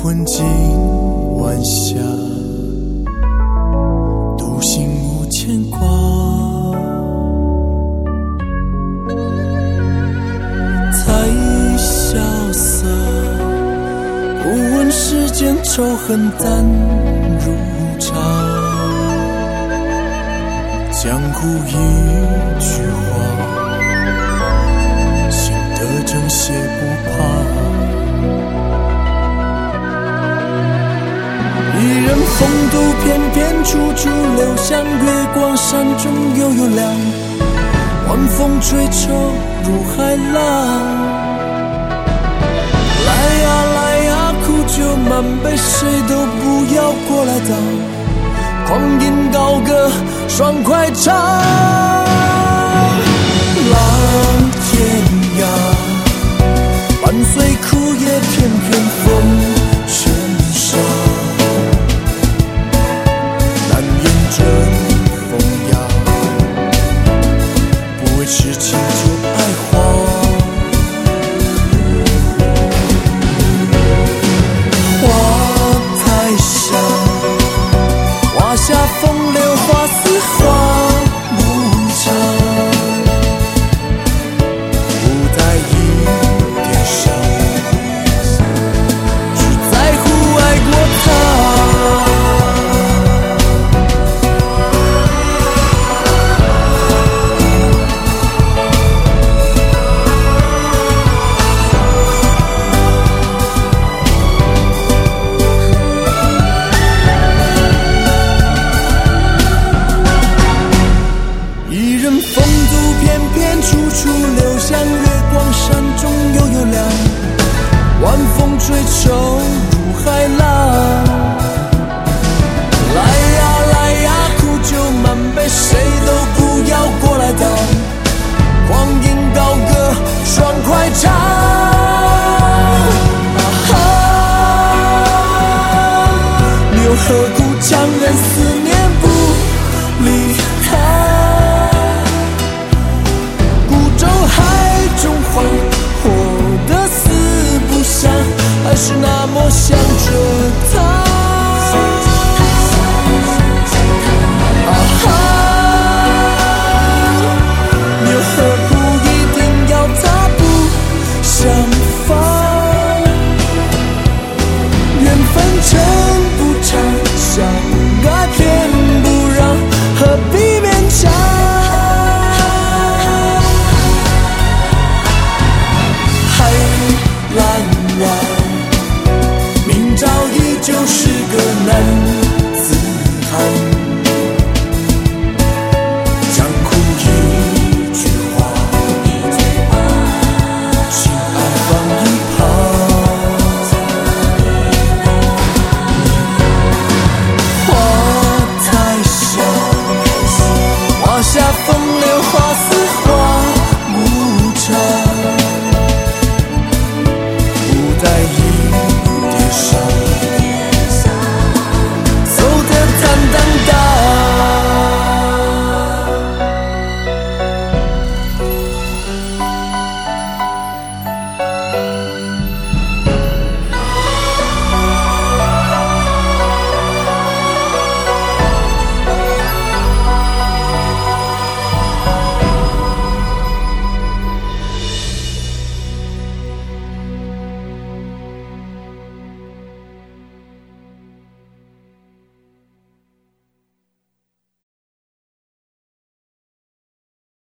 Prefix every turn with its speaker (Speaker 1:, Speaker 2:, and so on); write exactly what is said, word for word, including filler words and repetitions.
Speaker 1: 困今晚霞，独行无牵挂。太潇洒，不问世间仇恨淡如茶。江湖一句话，心得正邪不怕。一人风度翩翩，处处留香。月光山中悠悠亮，晚风吹愁如海浪。来呀来呀，苦酒满杯，谁都不要过来挡。狂饮高歌，爽快唱。浪天涯，伴随苦也翩翩风尘沙。真风雅，不为痴情就爱花。花太香，花下风流花似花无常，不带一点伤，只在乎爱过他。处处留香，月光山中悠悠亮，晚风吹愁如海浪。来呀来呀，苦酒满杯，谁都不要过来挡。狂饮高歌，爽快唱。啊哈，又何苦